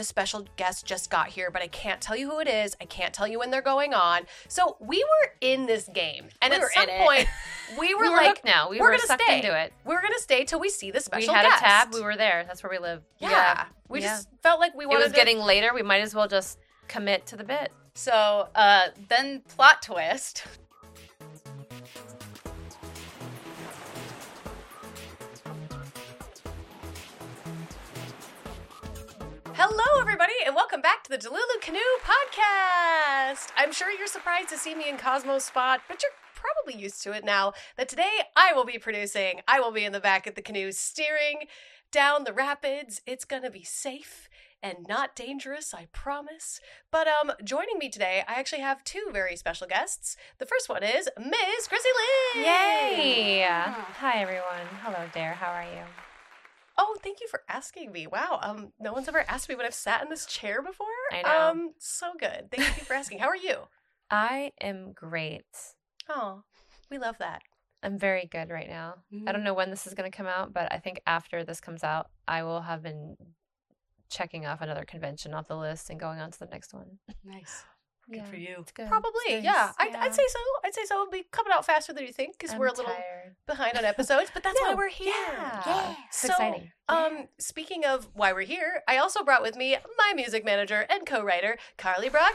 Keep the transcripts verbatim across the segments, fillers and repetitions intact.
the special guest just got here, but I can't tell you who it is. I can't tell you when they're going on. So we were in this game. And we at some point, we were we were like, hooked now. We we're were gonna sucked stay. into it. We're going to stay till we see the special We had guest. a tab. We were there. That's where we live. Yeah. Yeah. We Yeah. just felt like we It wanted was to... getting later. We might as well just commit to the bit. So uh, then plot twist. Hello, everybody, and welcome back to the Delulu Canoe Podcast. I'm sure you're surprised to see me in Cosmo's spot, but you're probably used to it now that today I will be producing. I will be in the back of the canoe steering down the rapids. It's going to be safe and not dangerous, I promise. But um, joining me today, I actually have two very special guests. The first one is Miss Chrissy Lynn. Yay! Hi, everyone. Hello there. How are you? Oh, thank you for asking me. Wow, um, no one's ever asked me when I've sat in this chair before. I know. Um, so good. Thank you for asking. How are you? I am great. Oh, we love that. I'm very good right now. Mm-hmm. I don't know when this is going to come out, but I think after this comes out, I will have been checking off another convention off the list and going on to the next one. Nice. Good Yeah, for you. It's good. Probably, It's yeah. nice. I'd, I'd say so. I'd say so. It'll be coming out faster than you think because I'm we're a little tired. behind on episodes, but that's why No, we're here. Yeah. Yeah. It's So, exciting. Um, speaking of why we're here, I also brought with me my music manager and co-writer, Carly Braga.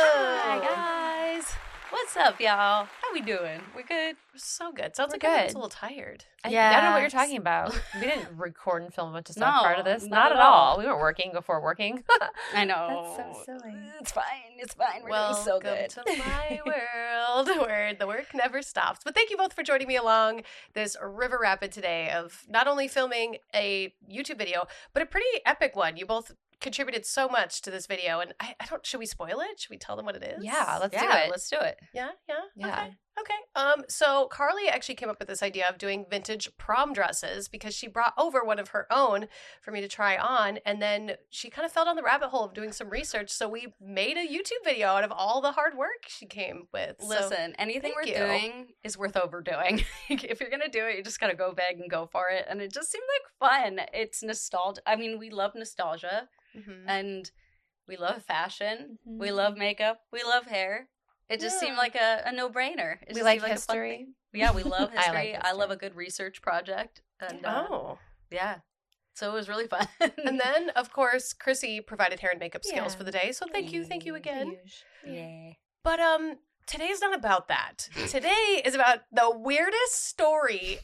Hi, guys. What's up, y'all? How we doing? We good? So good. Sounds We're like everyone's good. a little tired. I, Yeah. I don't know what you're talking about. We didn't record and film a bunch of stuff No, part of this. not Not, at at all. all. We weren't working before working. I know. That's so silly. It's fine. It's fine. We're Welcome doing so good. to my world where the work never stops. But thank you both for joining me along this river rapid today of not only filming a YouTube video, but a pretty epic one. You both contributed so much to this video, and I, I don't. Should we spoil it? Should we tell them what it is? Yeah, let's yeah, do it. let's do it. Yeah, yeah, Yeah. Okay, okay. Um, so Carly actually came up with this idea of doing vintage prom dresses because she brought over one of her own for me to try on, and then she kind of fell down the rabbit hole of doing some research. So we made a YouTube video out of all the hard work she came with. So- Listen, anything thank we're you. doing is worth overdoing. If you're gonna do it, you just gotta go big and go for it. And it just seemed like fun. It's nostalgia. I mean, we love nostalgia. Mhm. And we love fashion. Mhm. We love makeup. We love hair. It just Yeah. seemed like a, a no-brainer. It We just like seemed a fun history. thing. Yeah, we love I like history. I, love history. a good research project. And uh, Oh. yeah, so it was really fun. And then, of course, Chrissy provided hair and makeup skills Yeah. for the day. So thank you, thank you again. Huge. yeah. But um, today's not about that. Today is about the weirdest story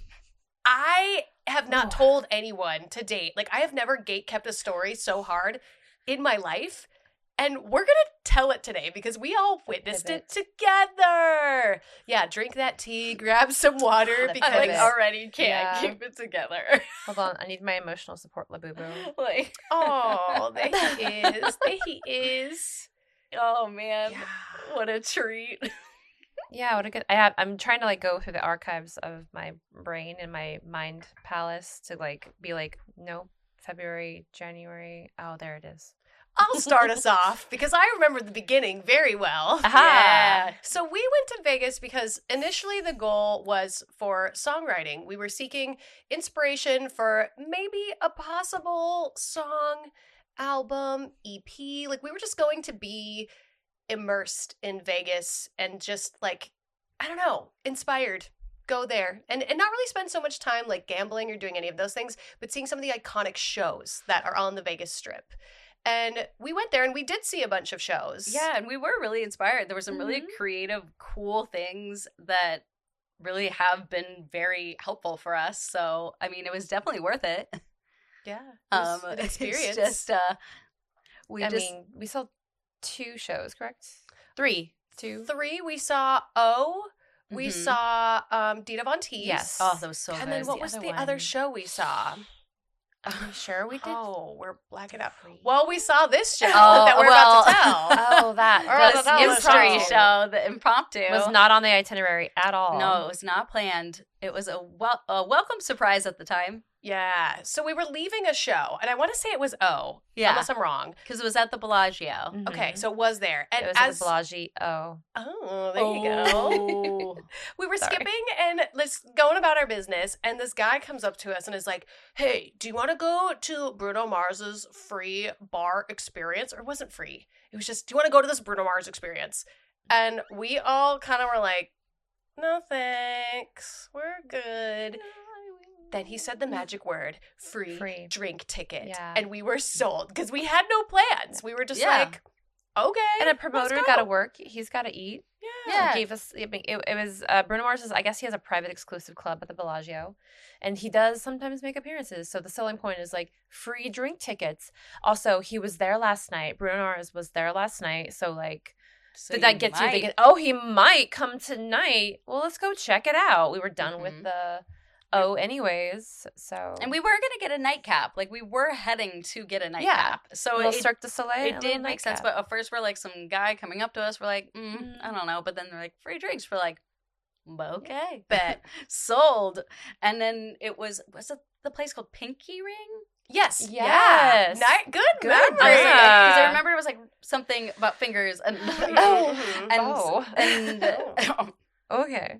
I have not Oh. told anyone to date. Like, I have never gate kept a story so hard in my life. And we're going to tell it today because we all witnessed it together. Yeah, drink that tea, grab some water The because I like pivot. already can't Yeah. keep it together. Hold on. I need my emotional support, Labubu. like, oh, there he is. There he is. oh man, Yeah. what a treat. Yeah, what a good. I have. I'm trying to like go through the archives of my brain and my mind palace to like be like, no, February, January. Oh, there it is. I'll start us off because I remember the beginning very well. Aha. Yeah. So we went to Vegas because initially the goal was for songwriting. We were seeking inspiration for maybe a possible song, album, E P. Like we were just going to be immersed in Vegas and just like, I don't know, inspired. Go there and, and not really spend so much time like gambling or doing any of those things, but seeing some of the iconic shows that are on the Vegas Strip. And we went there and we did see a bunch of shows. Yeah, and we were really inspired. There were some really Mhm. creative, cool things that really have been very helpful for us. So, I mean, it was definitely worth it. Yeah. It was Um, an it's experience. just, uh, we I just mean, we saw two shows, correct? three. Two. Three, we saw O. We Mhm. saw um, Dita Von Teese. Yes. Oh, that was so And good. then what the was other the other one? show we saw? Are you sure we did? Oh, we're blacking out. Three. Well, we saw this show Oh, that we're well, about to tell. Oh, that. Or the the- that was mystery impromptu. show, the impromptu, was not on the itinerary at all. No, it was not planned. It was a wel- a welcome surprise at the time. Yeah. So we were leaving a show, and I want to say it was O, Yeah. unless I'm wrong. Because it was at the Bellagio. Mhm. Okay, so it was there. And it was as at the Bellagio. Oh, Oh, there you go. Oh. We were Sorry. skipping and let's going about our business, and this guy comes up to us and is like, "Hey, do you want to go to Bruno Mars's free bar experience?" Or it wasn't free. It was just, "Do you want to go to this Bruno Mars experience?" And we all kind of were like, "No, thanks. We're good." Then he said the magic word, free, Free. drink ticket. Yeah. And we were sold because we had no plans. We were just Yeah. like, okay. and a let's promoter go. got to work. He's got to eat. Yeah. Yeah. He gave us. I mean, it, it was uh, Bruno Mars. Is, I guess he has a private exclusive club at the Bellagio, and he does sometimes make appearances. So the selling point is like free drink tickets. Also, he was there last night. Bruno Mars was there last night. So like. So Did that you get you might- thinking, oh, he might come tonight? Well, let's go check it out. We were done Mhm. with the oh anyways, so. And we were going to get a nightcap. Like, we were headting to get a Yeah. nightcap. a So little it, Cirque du Soleil. a it little did make sense. nightcap. But at first, we're like, some guy coming up to us. We're like, mm, Mm. I don't know. But then they're like, free drinks. We're like, okay. Bet. Sold. And then it was, was it the place called Pinky Ring? Yes. Yes. Yeah. Ni- good, Good. memory. I was like, because I Yeah. remember it was like something about fingers and Oh. and Oh. and Okay.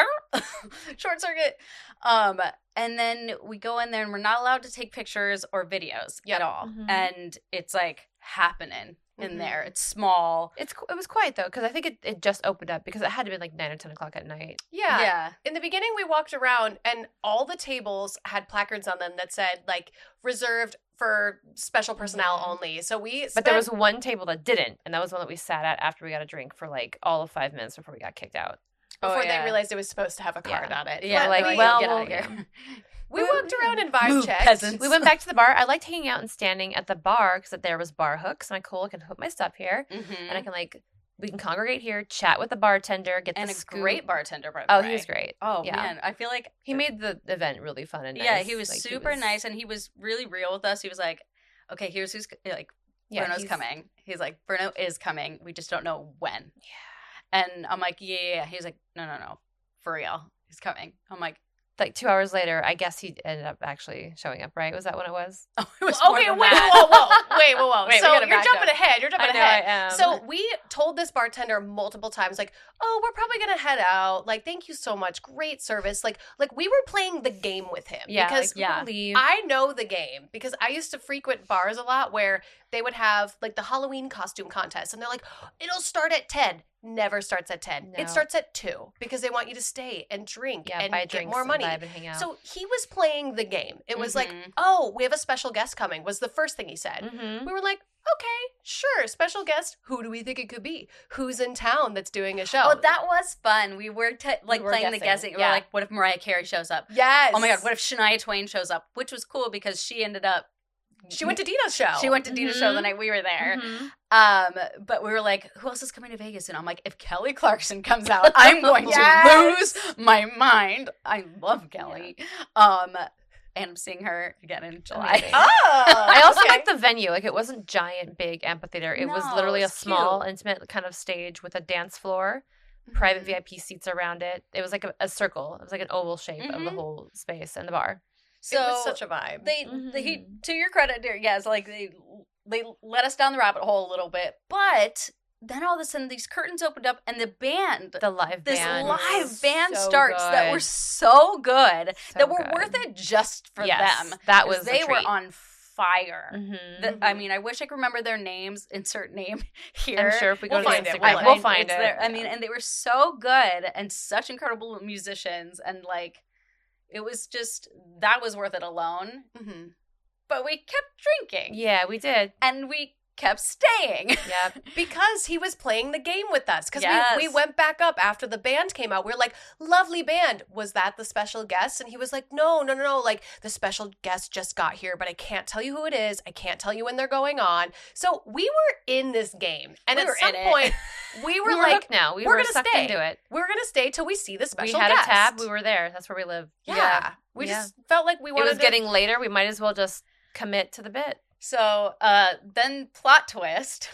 short circuit. Um, and then we go in there and we're not allowed to take pictures or videos Yep. at all. Mhm. And it's like happening in Mhm. there. It's small. It's it was quiet though because I think it, it just opened up because it had to be like nine or ten o'clock at night. Yeah. Yeah. In the beginning, we walked around and all the tables had placards on them that said, like, reserved for special personnel Mhm. only. So we But there was spent- one table that didn't, and that was one that we sat at after we got a drink for like all of five minutes before we got kicked out. before Oh, yeah. they realized it was supposed to have a Yeah. card on it. Yeah, But like, we, well, get out well, of here. we walked around and vibe Move, checked. peasants. We went back to the bar. I liked hanging out and standing at the bar because there was bar hooks, and I cool, I can put my stuff here, Mhm. and I can like we can congregate here, chat with the bartender, get and the a scoop. great bartender, by the Oh, way. he was great. Oh Yeah. man, I feel like He made the event really fun and nice. yeah, he was Like, super was- nice, and he was really real with us. He was like, "Okay, here's who's like Yeah, Bruno's he's- coming." He's like, "Bruno is coming. We just don't know when." Yeah. And I'm like, "Yeah, yeah, yeah." He's like, "No, no, no, for real, he's coming." I'm like, Like two hours later, I guess he ended up actually showing up. Right? Was that when it was? "Oh, it was Well, more okay, than whoa, that." whoa, whoa, wait, whoa, whoa. Wait, we so gotta you're back jumping up. ahead. You're jumping I know ahead. I am. So we told this bartender multiple times, like, "Oh, we're probably gonna head out. Like, thank you so much. Great service." Like, like we were playing the game with him Yeah, because like, yeah. leave. I know the game because I used to frequent bars a lot where they would have like the Halloween costume contest, and they're like, "It'll start at ten." Never starts at ten. No. It starts at two because they want you to stay and drink yeah, and buy get drinks more and money. vibe and hang out. So he was playing the game. It was like, Mhm. "Oh, we have a special guest coming," was the first thing he said. Mhm. We were like, "Okay, sure, special guest. Who do we think it could be? Who's in town that's doing a show?" Oh, that was fun. We were te- like were playing the guessing, guessing. We yeah. were like, "What if Mariah Carey shows up?" yes. Oh my god, what if Shania Twain shows up? Which was cool because she ended up. she went to Dina's show? She went to Dina's show the Mhm. night we were there. Mhm. Um, but we were like, who else is coming to Vegas? And I'm like, if Kelly Clarkson comes out, I'm going Yes. to lose my mind. I love Kelly. Um, and I'm seeing her again in July. Amazing. Oh, I also okay. liked the venue. Like it wasn't giant, big amphitheater. It was No, literally it a was small, cute. intimate kind of stage with a dance floor, private Mhm. V I P seats around it. It was like a, a circle. It was like an oval shape of the Mhm. whole space and the bar. So it was such a vibe. they, Mhm. they, to your credit, dear, yes, like they, they let us down the rabbit hole a little bit, but then all of a sudden these curtains opened up and the band, The live this band, live was band so starts that good. were so good So that were good. worth it just for Yes, them. that 'Cause was a they were treat. on fire. Mhm. The- I Mhm. mean, I wish I could remember their names. Insert name here. I'm sure if we go We'll to find the it. Instagram, We'll we'll, find it. find It's it. there. I mean, and they were so good and such incredible musicians, and like, it was just that was worth it alone. Mhm. But we kept drinking, yeah, we did. and we kept staying. Yep. Because he was playing the game with us. Because Yes. we, we went back up after the band came out. We were like, "Lovely band. Was that the special guest?" And he was like, "No, no, no, no. Like, the special guest just got here, but I can't tell you who it is. I can't tell you when they're going on." So we were in this game. And We at were some in it. point, we were we were like, hooked now. We we're were gonna sucked stay. into it. we're going to stay till we see the special We had guest. a tab. We were there. That's where we live. Yeah. Yeah. We Yeah. just felt like we It wanted was to- getting later. We might as well just commit to the bit. So uh, then, plot twist.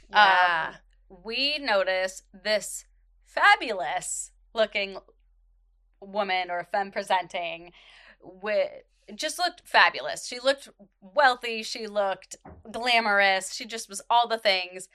Yeah. Um, we notice this fabulous looking woman or femme presenting with just looked fabulous. She looked wealthy. She looked glamorous. She just was all the things.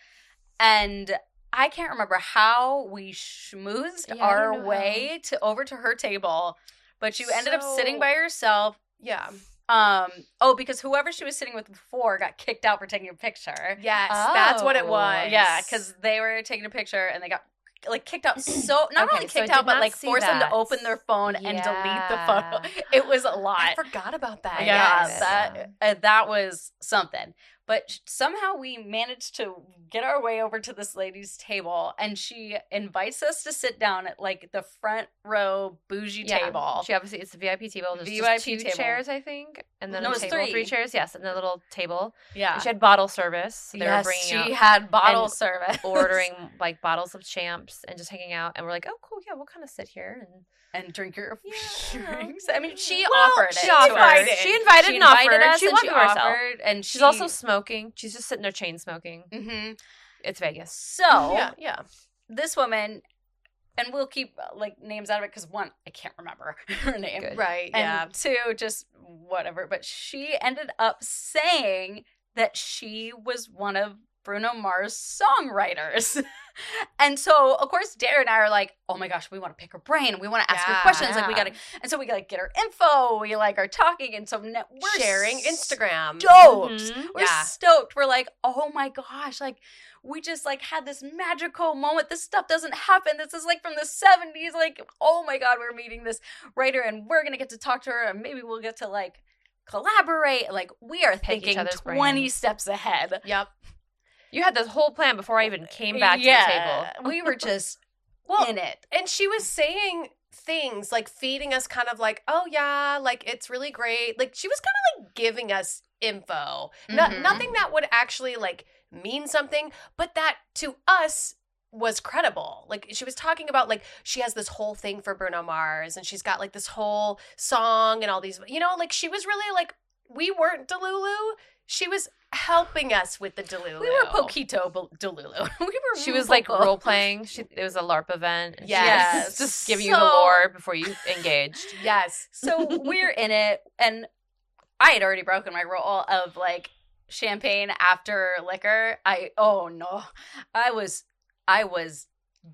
And I can't remember how we schmoozed Yeah, I our don't know way to over to her table, but you ended up So- sitting by yourself. Yeah. Um. Oh, because whoever she was sitting with before got kicked out for taking a picture. Yes, that's what it Oh. was. Yeah, because they were taking a picture and they got like kicked out. So not Okay, only so I kicked did out, but not like see forced them to that. open their phone and delete the Yeah. photo. It was a I lot. forgot about that. Yeah, yes. that uh, that was something. But sh- somehow we managed to get our way over to this lady's table, and she invites us to sit down at like the front row bougie Yeah. table. She obviously, it's the V I P table. There's V I P just two table. chairs, I think, and then No, a it's table, three. three chairs. Yes, and a little table. yeah, And she had bottle service. So they yes, were bringing she out, had bottle and service, ordering like bottles of champs and just hanging out. And we're like, oh, cool, yeah, we'll kind of sit here and and drink your Yeah. drinks. I mean, she Well, offered it. she to offered. us. She invited She and offered. invited us She and wanted she to herself. offered, and She's she, also smoking. She's just sitting there chain smoking. Mhm. It's Vegas. So Yeah, yeah. this woman, and we'll keep uh, like names out of it because one, I can't remember her name. Good. Right, And yeah. two, just whatever. But she ended up saying that she was one of Bruno Mars' songwriters. And so, of course, Dara and I are like, oh my gosh, we want to pick her brain. We want to ask her Yeah. questions. Like, we got to, and so we got to get her info. We like are talking. And so now we're Sharing s- Instagram. Stoked. Mhm. We're Yeah. stoked. We're like, oh my gosh, like, we just like had this magical moment. This stuff doesn't happen. This is like from the seventies. Like, oh my God, we're meeting this writer and we're going to get to talk to her and maybe we'll get to like collaborate. Like, we are Pick each thinking other's twenty brains. steps ahead. Yep. You had this whole plan before I even came back to yeah, the table. we were just Well, in it. and she was saying things like feeding us kind of like, oh yeah, like it's really great. Like she was kind of like giving us info. No, Mhm. nothing that would actually like mean something, but that to us was credible. Like she was talking about like she has this whole thing for Bruno Mars and she's got like this whole song and all these, you know, like she was really like, we weren't Delulu. She was helping us with the Delulu. We were Poquito Bel- Delulu. We were She was like Poco. role playing. She it was a LARP event. And she Yes. was just giving you the So- lore before you engaged. Yes. So we're in it, and I had already broken my rule of like champagne after liquor. I oh no, I was I was.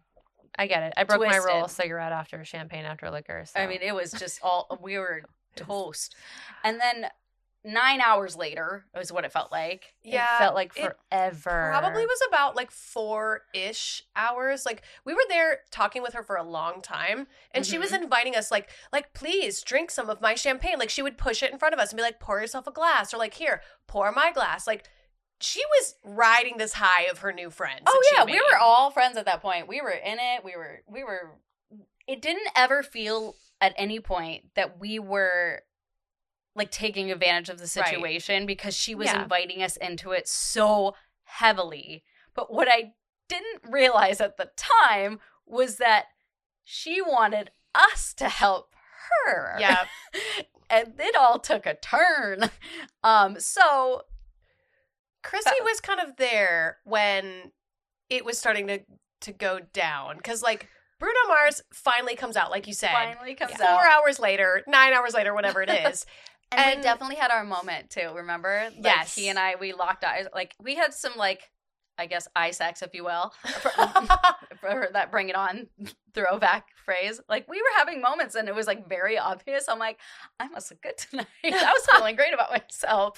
I get it. I broke my rule: Twisted. cigarette after champagne after liquor. So. I mean, it was just all we were toast, and then nine hours later is what it felt like. Yeah. it felt like it forever. Probably was about like four ish hours. Like we were there talking with her for a long time, and she was inviting us, like, like please drink some of my champagne. Like she would push it in front of us and be like, pour yourself a glass, or like here, pour my glass. Like she was riding this high of her new friends. Oh that she yeah, we made. were all friends at that point. We were in it. We were we were. It didn't ever feel at any point that we were like taking advantage of the Right. situation because she was Yeah. inviting us into it so heavily. But what I didn't realize at the time was that she wanted us to help her. Yeah. And it all took a turn. Um so Chrissy was kind of there when it was starting to to go down because like Bruno Mars finally comes out, like you said. finally comes Four out. hours later, nine hours later, whatever it is. And, we And- definitely had our moment too, remember? Like, Yes. he and I, we locked eyes. Like, we had some, like, I guess, eye sex, if you will, for, for that bring it on throwback phrase. Like, we were having moments and it was, like, very obvious. I'm like, I must look good tonight. I was feeling great about myself.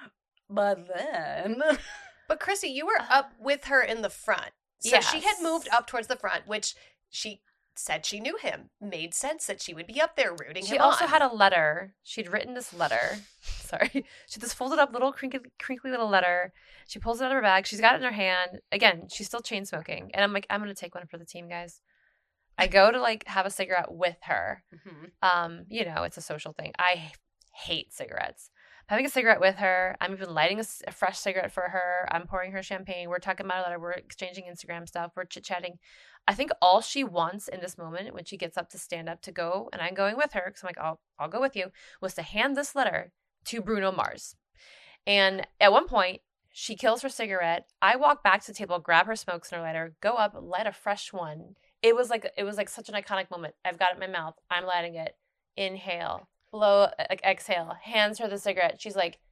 But then. But Chrissy, you were up with her in the front. So she had Yes. moved up towards the front, which she said she knew him. Made sense that she would be up there rooting She him also on. had a letter. She'd written this letter. Sorry. She had this folded up little crinkly, crinkly little letter. She pulls it out of her bag. She's got it in her hand. Again, she's still chain smoking. And I'm like, I'm going to take one for the team, guys. I go to like have a cigarette with her. Mhm. Um, you know, it's a social thing. I hate cigarettes. I'm having a cigarette with her. I'm even lighting a, s- a fresh cigarette for her. I'm pouring her champagne. We're talking about a letter. We're exchanging Instagram stuff. We're chit-chatting. I think all she wants in this moment when she gets up to stand up to go, and I'm going with her because I'm like, I'll, I'll go with you, was to hand this letter to Bruno Mars. And at one point, she kills her cigarette. I walk back to the table, grab her smokes and her lighter, go up, light a fresh one. It was like it was like such an iconic moment. I've got it in my mouth. I'm lighting it. Inhale. blow, like exhale, hands her the cigarette. She's like,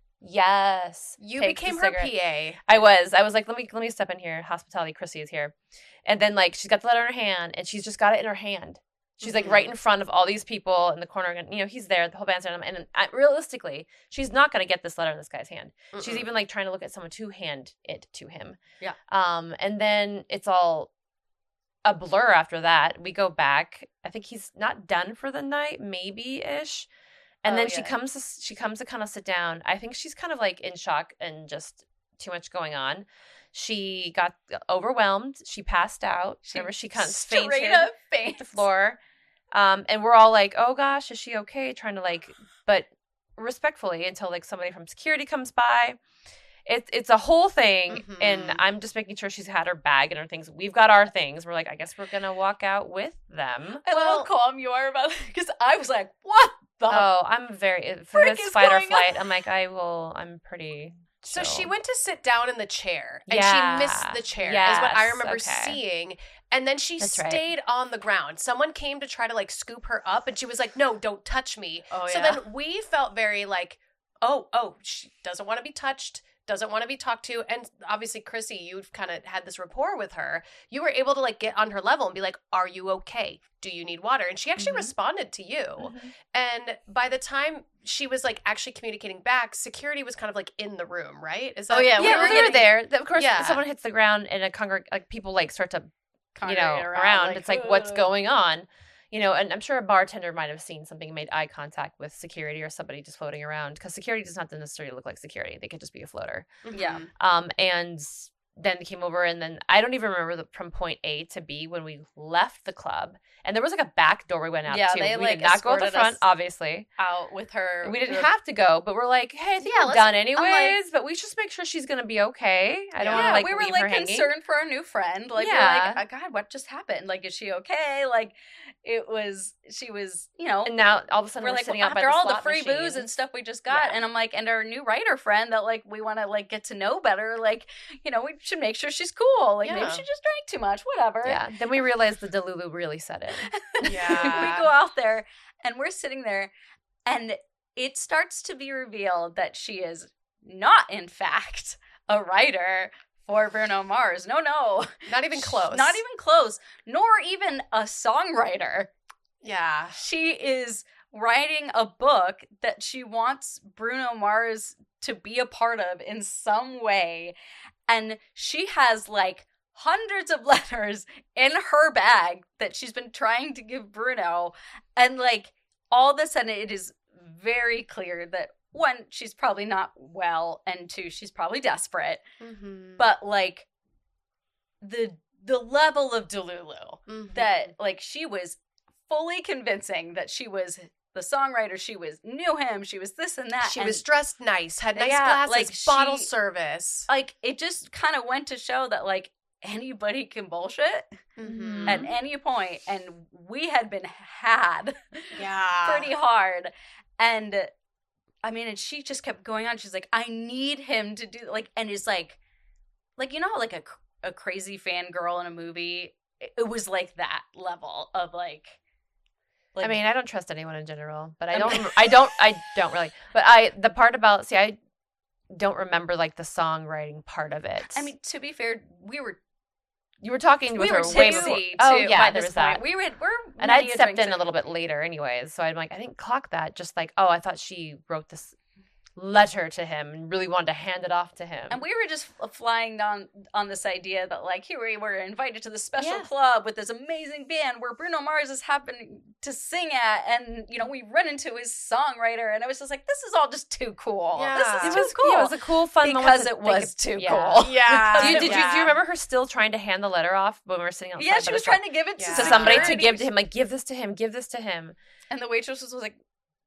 yes. You takes became the her cigarette. P A. I was. I was like, let me let me step in here. Hospitality, Chrissy is here. And then like she's got the letter in her hand and she's just got it in her hand. She's like Mhm. right in front of all these people in the corner. And, you know, he's there, the whole band's there. And, and I, realistically, she's not going to get this letter in this guy's hand. Mm-mm. She's even like trying to look at someone to hand it to him. Yeah. Um, and then it's all a blur after that. We go back. I think he's not done for the night, maybe ish. And Oh, then she yeah. comes to she comes to kind of sit down. I think she's kind of like in shock and just too much going on. She got overwhelmed. She passed out. Remember, she kind of straight fainted up to faints. the floor. Um, and we're all like, oh gosh, is she okay? Trying to like, but respectfully until like somebody from security comes by. It's it's a whole thing, Mhm. and I'm just making sure she's had her bag and her things. We've got our things. We're like, I guess we're gonna walk out with them. I love Well- how calm you are about it because I was like, what the? Oh, I'm very for frick this is fight or going on? flight. I'm like, I will. I'm pretty. So chill. she went to sit down in the chair and Yeah. she missed the chair is what I Yes, remember okay. seeing. And then she That's right. stayed on the ground. Someone came to try to like scoop her up and she was like, no, don't touch me. Oh, so yeah. then we felt very like, oh, oh, she doesn't want to be touched, doesn't want to be talked to. And obviously, Chrissy, you've kind of had this rapport with her. You were able to like get on her level and be like, are you okay? Do you need water? And she actually Mhm. responded to you. Mhm. And by the time she was like actually communicating back, security was kind of like in the room, right? Is that Oh, yeah, Yeah, we well, were they were getting- there. Of course, Yeah. someone hits the ground and a congreg like people like start to you know Congregate around. like, It's like what's "Ugh." going on, you know. And I'm sure a bartender might have seen something, and made eye contact with security or somebody just floating around because security does not necessarily look like security. They could just be a floater. Yeah. Um, and then they came over, and then I don't even remember the, from point A to B when we left the club. And there was like a back door we went out Yeah, to. they, we like, did not go at the escorted front, us obviously. Out with her. We didn't the- have to go, but we're like, hey, I think Yeah, we're let's- done I'm anyways. like- but we should just make sure she's gonna be okay. I don't Yeah, want to like we were leave like her hanging. concerned for our new friend. Like, Yeah. we were like, oh, God, what just happened? Like, is she okay? Like, it was, she was, you know, And now all of a sudden we're we're, like, sitting well, out by after the all the slot free machine. booze and stuff we just got, Yeah. and I'm like, and our new writer friend that like we want to like get to know better, like, you know, we should make sure she's cool. Like, maybe Yeah. she just drank too much, whatever. Yeah. Then we realized the Delulu really set in. Yeah. We go out there and we're sitting there, and it starts to be revealed that she is not, in fact, a writer for Bruno Mars. No, no. Not even close. Not even close, nor even a songwriter. Yeah. She is writing a book that she wants Bruno Mars to be a part of in some way. And she has like hundreds of letters in her bag that she's been trying to give Bruno. And like all of a sudden, it is very clear that one, she's probably not well, and two, she's probably desperate. Mm-hmm. But like the the level of Delulu Mhm. that like she was fully convincing that she was the songwriter, she was knew him, she was this and that. she and, was dressed nice, had nice Yeah, glasses, like, bottle she- service. like it just kind of went to show that like anybody can bullshit Mhm. at any point, and we had been had Yeah. pretty hard. And I mean, and she just kept going on. She's like, I need him to do like, and it's like, like you know, how, like a a crazy fangirl in a movie. It, it was like that level of like. I mean, I don't trust anyone in general, but I I don't. mean- I don't. I don't really. But I. The part about see, I don't remember like the songwriting part of it. I mean, to be fair, we were you were talking with we were her way tipsy before. too. Oh yeah, by there this was that. point. We were we're And many I'd a stepped drink in a little bit later, anyways. So I'm like, I didn't clock that. Just like, oh, I thought she wrote this letter to him and really wanted to hand it off to him. And we were just f- flying down on this idea that, like, here we were invited to this special Yeah. club with this amazing band where Bruno Mars is happening to sing at, and you know we run into his songwriter, and I was just like, this is all just too cool. Yeah. This it is too was cool. Yeah, it was a cool, fun moment because to it think was of- too yeah. cool. Yeah. Do you, did you do Yeah. you remember her still trying to hand the letter off when we were sitting outside? Yeah, by she the was shop? trying to give it to, Yeah. to somebody to security. give to him, like, give this to him, give this to him. and the waitress was like,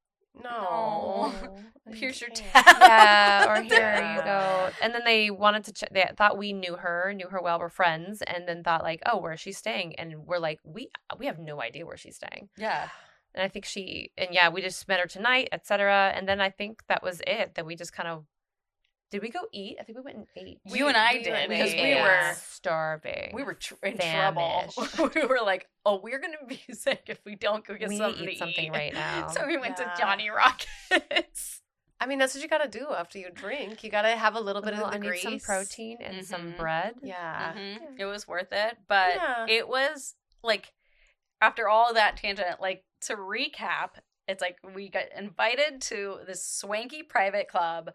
No. here's your can't. tab. Yeah, or here Yeah. you go. And then they wanted to check. They thought we knew her, knew her well, we're friends, and then thought like, oh, where is she staying? And we're like, we we have no idea where she's staying. Yeah. And I think she, and yeah, we just met her tonight, et cetera. And then I think that was it. That we just kind of, did we go eat? I think we went and ate. You and I we did went because and we ate. were starving. We were tr- in famished. trouble. We were like, oh, we're going to be sick if we don't go get we something need to to eat something eat. right now. So we went Yeah. to Johnny Rockets. I mean, that's what you gotta do after you drink. You gotta have a little bit Well, of the I need grease. some protein and some Mhm. bread. Yeah. Mhm. It was worth it. But Yeah. it was like, after all of that tangent, like to recap, it's like we got invited to this swanky private club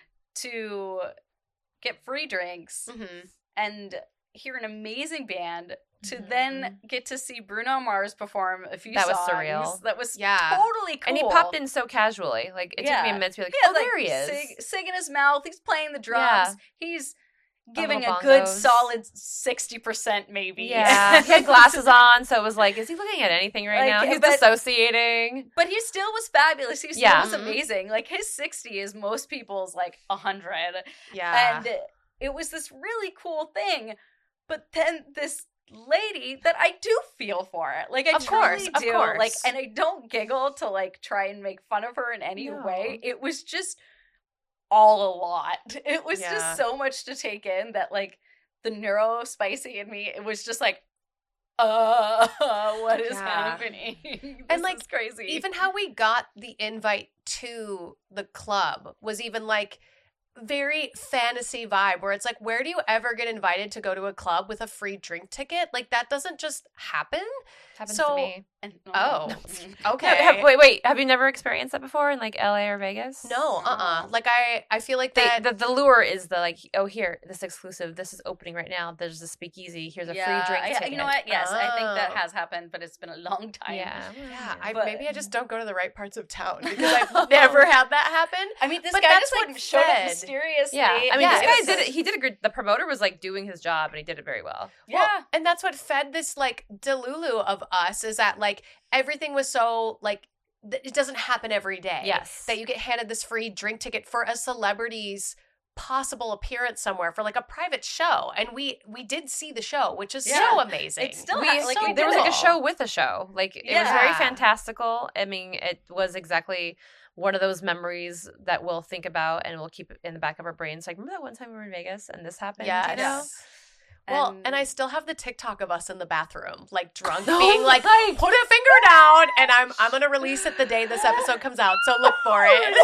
to get free drinks Mm-hmm. and hear an amazing band to Mhm. then get to see Bruno Mars perform a few That was songs. surreal. That was Yeah. totally cool. And he popped in so casually. Like, it took me Yeah. a minute to be like, Yeah, oh, like there he is. Sig, sig in his mouth. He's playing the drums. Yeah. He's The giving little a good bongos. solid sixty percent maybe. Yeah, he had glasses on, so it was like, is he looking at anything right Like, now? He's but- dissociating. But he still was fabulous. He still Yeah. was amazing. Like his sixty is most people's like one hundred. Yeah. And it was this really cool thing. But then this lady that I do feel for it. Like I Of truly course, of do. course. Like, and I don't giggle to like try and make fun of her in any No. way. It was just all a lot. It was Yeah. just so much to take in that like the neuro spicy in me, it was just like, uh, what is Yeah. happening? This And, like, is crazy. even how we got the invite to the club was even like very fantasy vibe where it's like, where do you ever get invited to go to a club with a free drink ticket? Like that doesn't just happen. Happens So- to me. And- Oh. Mm. Okay. Have- have- wait, wait. Have you never experienced that before in like L A or Vegas? No, uh-uh. No. Like I I feel like They, that the, the lure is the like, oh, here, this exclusive. This is opening right now. There's a speakeasy. Here's a Yeah, free drink I- ticket. you know what? Yes, I think that Oh. has happened, but it's been a long time. Yeah. yeah, I But- maybe I just don't go to the right parts of town because I've never had that happen. I mean, this But guy that's just like what showed up fed. mysteriously. Yeah. I mean, Yeah, this guy it's- did it. He did a good. The promoter was like doing his job, and he did it very well. Yeah. Well, and that's what fed this like delulu of us is that like everything was so like th- it doesn't happen every day. Yes. That you get handed this free drink ticket for a celebrity's possible appearance somewhere for like a private show. And we we did see the show, which is so Yeah. amazing. It's still We, ha- like so we there did was like a it. show with a show. Like it was very Yeah. fantastical. I mean, it was exactly one of those memories that we'll think about and we'll keep it in the back of our brains. Like, remember that one time we were in Vegas and this happened? Yes. You know? Well, And- and I still have the TikTok of us in the bathroom, like drunk, Oh being like, my put a finger down, and I'm I'm gonna release it the day this episode comes out, so look for it.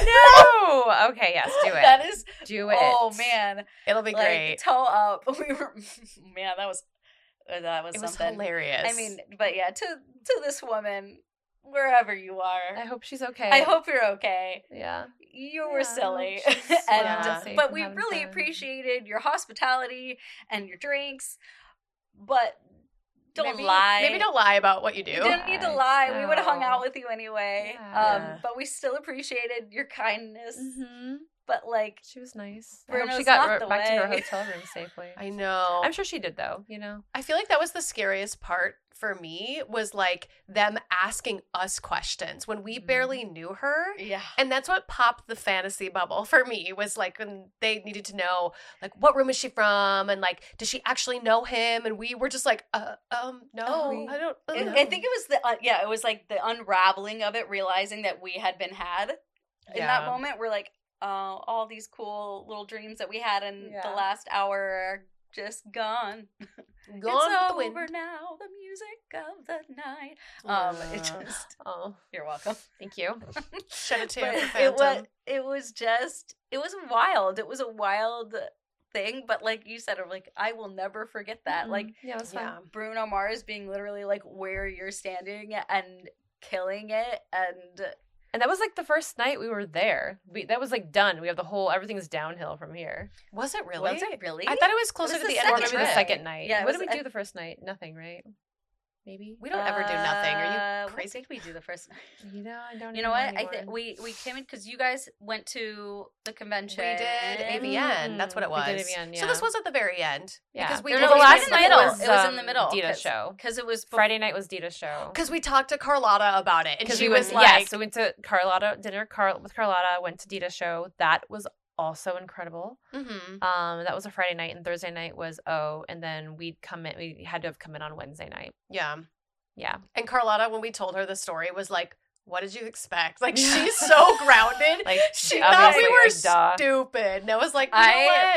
No. Okay. Yes. Do it. That is. do it. Oh man. It'll be Like great. toe up. We were. Man, that was. uh, That was It was something. hilarious. I mean, but yeah, to to this woman, wherever you are, I hope she's okay. I hope you're okay. Yeah. You Yeah, were I silly, hope she's and well, safe but and we having really fun. appreciated your hospitality and your drinks. But don't maybe, lie. Maybe don't lie about what you do. You didn't need to Lie. lie. We would have hung No. out with you anyway. Yeah. Um, but we still appreciated your kindness. Mm-hmm. But like, She was nice. I hope Bruno's she got not re- the back to her way. hotel room safely. I know. I'm sure she did, though. You know. I feel like that was the scariest part for me was like them asking us questions when we Mhm. barely knew her. yeah. And that's what popped the fantasy bubble for me was like when they needed to know like what room is she from and like does she actually know him and we were just like uh, um no Oh, I don't uh, I- no. I think it was the uh, yeah, it was like the unraveling of it, realizing that we had been had. In that Yeah. moment, we're like, oh, all these cool little dreams that we had in Yeah. the last hour are just gone. gone it's with the over wind. now, the music of the night. Um, it Uh, just Oh, you're welcome. thank you. Shed a tear But for it was Phantom. it was just it was wild. It was a wild thing, but like you said, like I will never forget that. Mhm. Like yeah, it was fun. Yeah. Bruno Mars being literally like where you're standing and killing it, and And that was like the first night we were there. We that was like done. We have the whole everything's downhill from here. Was it really? was it really? I thought it was closer was to the the, end Or of maybe the the trip. second night. Yeah, it what did was- we I- do the first night? Nothing, right? Maybe. We don't ever do nothing. Are Uh, you what crazy? did we do the first night? You know, I don't. You even know what? I anymore. think we we came in because you guys went to the convention. We did A V N. That's what it Mm, we was. did A V N, So this yeah. was at the very end. Yeah. Because we No, did no, the it was last in the night middle. was, It was in the um, middle. Dita's cause, show. because it was bef- Friday night was Dita's show. Because we talked to Carlotta about it, and Because she we was went, like, yeah, so we went to Carlotta dinner Carl with Carlotta, went to Dita's show. That was also incredible. mm-hmm. Um, that was a Friday night, and Thursday night was O, and then we'd come in. We had to have come in on Wednesday night. yeah. Yeah, And Carlotta, when we told her the story, was like, "What did you expect?" Like she's Yeah. so grounded. like She thought we obviously, were like, duh. stupid, and I was like, "You I- know what?"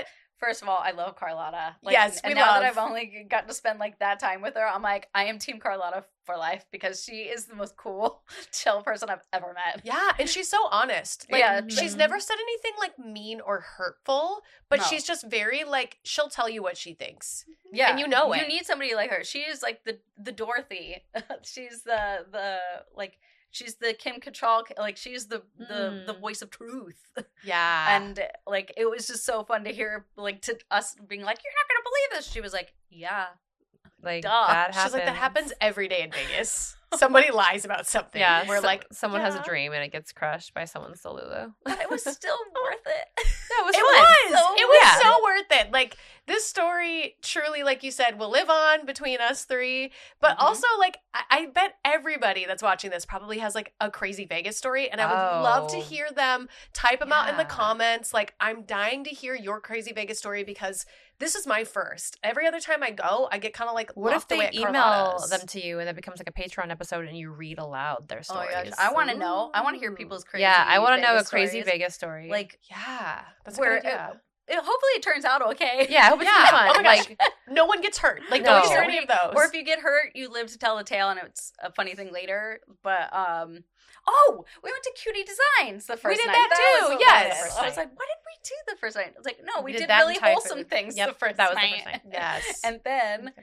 First of all, I love Carlotta. Like, Yes, and we now love. that I've only gotten to spend like that time with her, I'm like, I am Team Carlotta for life because she is the most cool, chill person I've ever met. Yeah, and she's so honest. Like, Yeah, she's Mhm. never said anything like mean or hurtful, but No. she's just very like she'll tell you what she thinks. Yeah, And you know You it. need somebody like her. She is like the the Dorothy. she's the the like she's the Kim Cattrall. Like she's the the the Mm. voice of truth. Yeah. And like it was just so fun to hear like to us being like, you're not gonna believe this. She was like, yeah. Like Duh. that she's happens. like, that happens every day in Vegas. Somebody lies about something. Yeah, We're so- like, someone has a yeah. dream and it gets crushed by someone's Delulu. But it was still worth it. That was It fun. was. So it was yeah. so worth it. Like this story, truly, like you said, will live on between us three. But Mhm. also, like I-, I bet everybody that's watching this probably has like a crazy Vegas story, and I would love to Oh. hear them type them out in the Yeah. comments. Like I'm dying to hear your crazy Vegas story because this is my first. Every other time I go, I get kind of like What if locked they away at email Carlotta's. them to you and it becomes like a Patreon episode and you read aloud their Oh stories? my gosh. I want to know. I want to hear people's crazy. yeah, I want to know a Vegas crazy stories. Vegas story. Like Yeah, that's a where good idea. it, it, hopefully it turns out okay. yeah, I hope it's Yeah. fun. Oh my gosh. Like, No one gets hurt. Like no, No. one gets hurt any of those. Or if you get hurt, you live to tell the tale, and it's a funny thing later. But um, oh, we went to Cutie Designs the first did night. that was too, so yes. fun. First I was night. like, what did we do the first night? I was like, no, we, We did did, that really entire wholesome food. things Yep, the first that was the night. first night. Yes. And then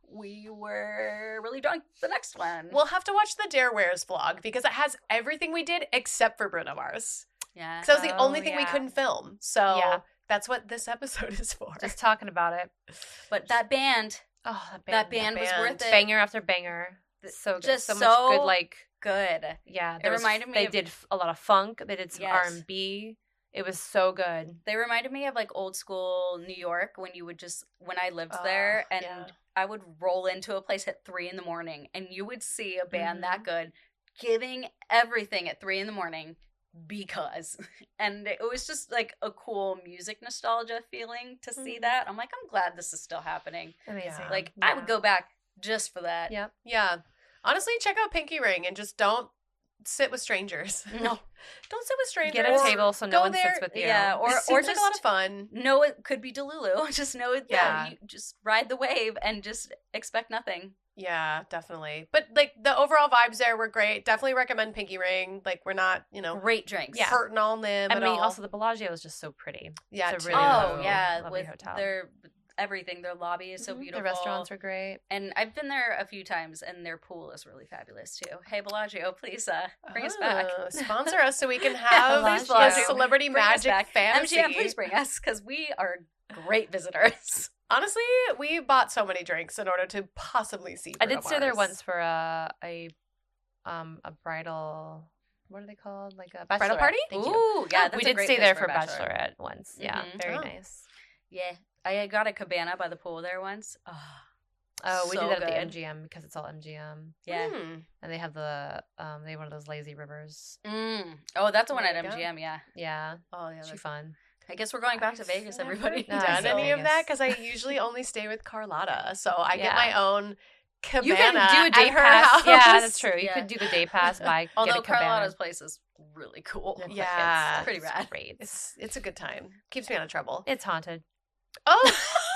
we were really drunk the next one. We'll have to watch the Darewares vlog because it has everything we did except for Bruno Mars. yeah. Because that was the Oh, only thing we yeah. couldn't film. So Yeah. that's what this episode is for. just talking about it. But that band, Oh, that band, that band was worth it. banger after banger. Th- So good. just so much so good. Like good. yeah, It there was- reminded me They of- did f- a lot of funk. They did some Yes. R and B. It was so good. They reminded me of like old school New York when you would just when I lived Oh, there and yeah. I would roll into a place at three in the morning and you would see a band Mhm. that good giving everything at three in the morning because and it was just like a cool music nostalgia feeling to see Mhm. that. I'm like, I'm glad this is still happening. Amazing. Yeah. Like I would Yeah. go back just for that. Yep. Yeah. Honestly, check out Pinky Ring and just don't sit with strangers. No. Don't sit with strangers. Get a table so no go one there- sits with you. Yeah, or It or seems just like a lot of fun. know it could be Delulu. Just know it. Yeah, Yeah. you just ride the wave and just expect nothing. Yeah, definitely. But like the overall vibes there were great. Definitely recommend Pinky Ring. Like we're not, you know, Great drinks. Yeah. hurting all nim I at mean, all. also the Bellagio is just so pretty. yeah, it's a too. really Oh lovely- yeah, lovely with hotel. their everything, their lobby is so Mhm. beautiful. The restaurants are great. and I've been there a few times, and their pool is really fabulous too. Hey Bellagio, please uh, bring us back. Oh, sponsor us so we can have Please, the Bellagio. celebrity Bring us magic back. fantasy. M G M, please bring us because we are great visitors. Honestly, we bought so many drinks in order to possibly see. I Bruno did stay there Mars. once for a a um a bridal. What are they called? Like a Bridal bachelorette. party? Thank you. Ooh, yeah, that's we a did great stay place there for for a bachelor. bachelorette once. Yeah, Mhm. very Oh. nice. Yeah, I got a cabana by the pool there once. Oh, Oh, we so did that at good. the M G M because it's all M G M, Yeah. Mm. and they have the um they have one of those lazy rivers. Mm. Oh, that's the one There at you go. M G M. Yeah. Yeah, Oh yeah. she that's- fun. I guess we're going back to I've Vegas, never everybody. No, done I any know. of that because I usually only stay with Carlotta, so I get Yeah. my own cabana You can do a day at her pass. house. Yeah, that's true. You Yeah. could do the day pass by Although get a cabana. Carlotta's place is really cool. It's- Yeah. it's Pretty rad. Great. It's it's a good time. Keeps me out of trouble. It's haunted, Oh,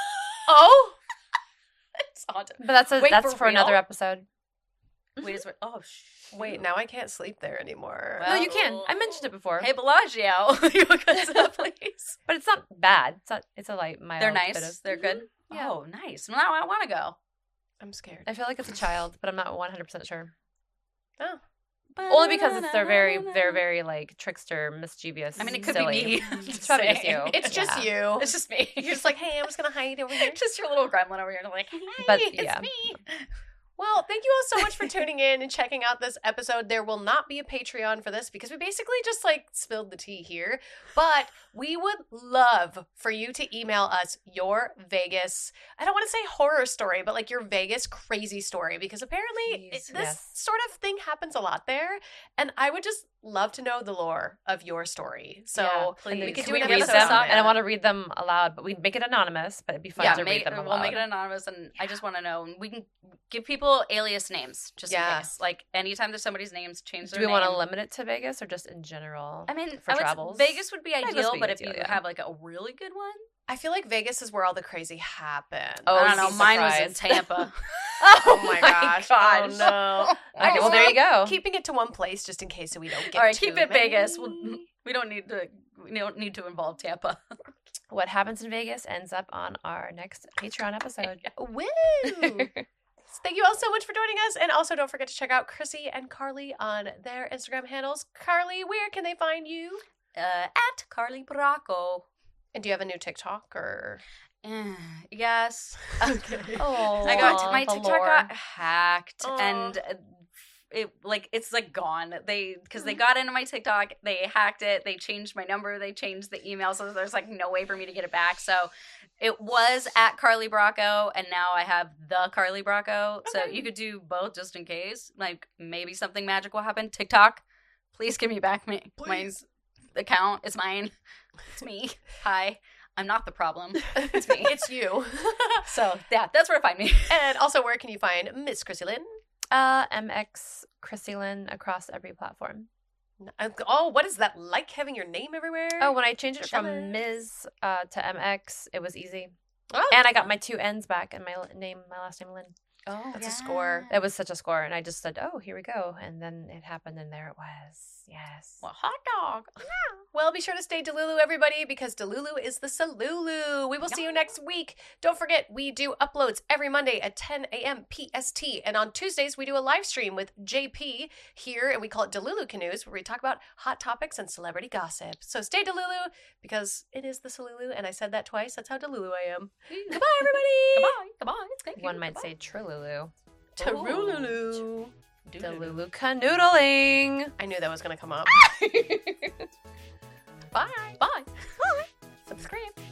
oh. It's haunted. but that's a Wait, that's for for, another real? episode. Wait, is oh sh- Wait, now I can't sleep there anymore. Well- no, you can. I mentioned it before, Hey Bellagio, you go to the place. but it's not bad. It's not. It's a light mild. They're bit nice. of- They're good. Yeah. Oh, nice. Now I want to go. I'm scared. I feel like it's a child, but I'm not one hundred percent sure. Oh, Only because it's they're very, they're very like trickster, mischievous. I mean, it could silly. be me. It's probably just saying. you. it's just Yeah. you. It's just me. You're just like, hey, I'm just gonna hide over here. just your little gremlin over here, like, hey, But, it's yeah. me. Well, thank you all so much for tuning in and checking out this episode. There will not be a Patreon for this because we basically just like spilled the tea here. But we would love for you to email us your Vegas, I don't want to say horror story, but like your Vegas crazy story because apparently it, Please, this yes. sort of thing happens a lot there. And I would just love to know the lore of your story. So Yeah, And please. we could can do we an read episode them? on it. And I want to read them aloud, but we'd make it anonymous. But it'd be fun Yeah, to make, read them we'll aloud. make it anonymous, and I just want to know. And we can give people alias names just Yeah. in case. Like anytime there's somebody's names, change Do their we want to name. limit it to Vegas or just in general? I mean, for I would, travels? Vegas would be Vegas ideal, would be but if ideal, you yeah. have like a really good one, I feel like Vegas is where all the crazy happens. Oh, I don't know. be Mine was in surprised. Tampa. Oh my gosh. gosh. Oh no. Okay, well, there you go. Keeping it to one place just in case so we don't get All right, too keep it many. Vegas. We'll, we don't need to. We don't need to involve Tampa. What happens in Vegas ends up on our next Patreon episode. Woo! Thank you all so much for joining us. And also don't forget to check out Chrissy and Carly on their Instagram handles. Carly, where can they find you? Uh, at Carly Bracco. And do you have a new TikTok or? Eh, yes. Okay. Oh, I got my the TikTok lore. got hacked, Aw. and uh, it like it's like gone. They because Hmm. they got into my TikTok, they hacked it, they changed my number, they changed the email, so there's like no way for me to get it back. So it was at Carly Bracco, and now I have the Carly Bracco. So Okay. you could do both just in case. Like maybe something magic will happen. TikTok, please give me back my Please. my account. It's mine. It's me. Hi. I'm not the problem. It's me. It's you. So yeah, that's where to find me. And also, where can you find Miss Chrissy Lynn? Uh, M X Chrissy Lynn across every platform. Oh, what is that like having your name everywhere? Oh, when I changed it from Jealous. Miz uh, to M X, it was easy. Oh, And I got my two N's back and my l- name, my last name, Lynn. Oh, That's a score. It was such a score. And I just said, oh, here we go. And then it happened, and there it was. Yes. Well, hot dog. Well, be sure to stay Delulu, everybody, because Delulu is the Salulu. We will see you next week. Don't forget, we do uploads every Monday at ten a.m. P S T. And on Tuesdays, we do a live stream with J P here, and we call it Delulu Canoes, where we talk about hot topics and celebrity gossip. So stay Delulu, because it is the Salulu, and I said that twice. That's how Delulu I am. Goodbye, everybody. Goodbye. Goodbye. Thank you. One might Goodbye. say Trilulu. Tarululu. Delulu canoodling. I knew that was going to come up. Bye. Bye. Subscribe.